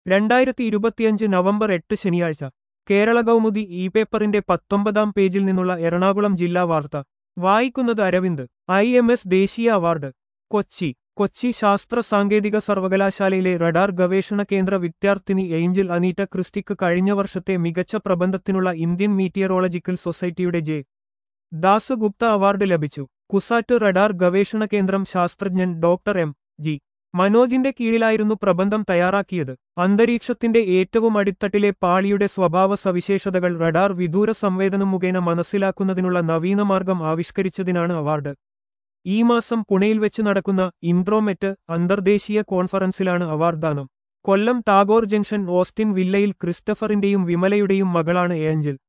2025 November 8 ശനിയാഴ്ച Kerala Kaumudi E പേപ്പറിന്റെ 19-ാം പേജിൽ നിന്നുള്ള എറണാകുളം ജില്ലാ വാർത്ത വായിക്കുന്നത് അരവിന്ദ്. IMS ദേശീയ അവാർഡ് കൊച്ചി. കൊച്ചി ശാസ്ത്ര സാങ്കേതിക സർവകലാശാലയിലെ റഡാർ ഗവേഷണ കേന്ദ്ര വിദ്യാർത്ഥിനി ഏഞ്ചൽ അനീറ്റ ക്രിസ്റ്റിക്ക് കഴിഞ്ഞ വർഷത്തെ മികച്ച പ്രബന്ധത്തിനുള്ള ഇന്ത്യൻ മീറ്റിയറോളജിക്കൽ സൊസൈറ്റിയുടെ ജെ. ദാസഗുപ്ത അവാർഡ് ലഭിച്ചു. കുസാറ്റ് റഡാർ ഗവേഷണ കേന്ദ്രം ശാസ്ത്രജ്ഞൻ ഡോക്ടർ എം. ജി. മനോജിന്റെ കീഴിലായിരുന്നു പ്രബന്ധം തയ്യാറാക്കിയത്. അന്തരീക്ഷത്തിന്റെ ഏറ്റവും അടിത്തട്ടിലെ പാളിയുടെ സ്വഭാവ സവിശേഷതകൾ റഡാർ വിദൂര സംവേദനം മുഖേന മനസ്സിലാക്കുന്നതിനുള്ള നവീനമാർഗം ആവിഷ്കരിച്ചതിനാണ് അവാർഡ്. ഈ മാസം പുണയിൽ വെച്ച് നടക്കുന്ന ഇൻട്രോമെറ്റ് അന്തർദേശീയ കോൺഫറൻസിലാണ് അവാർഡ് ദാനം. കൊല്ലം ടാഗോർ ജംഗ്ഷൻ ഓസ്റ്റിൻ വില്ലയിൽ ക്രിസ്റ്റഫറിന്റെയും വിമലയുടെയും മകളാണ് ഏഞ്ചൽ.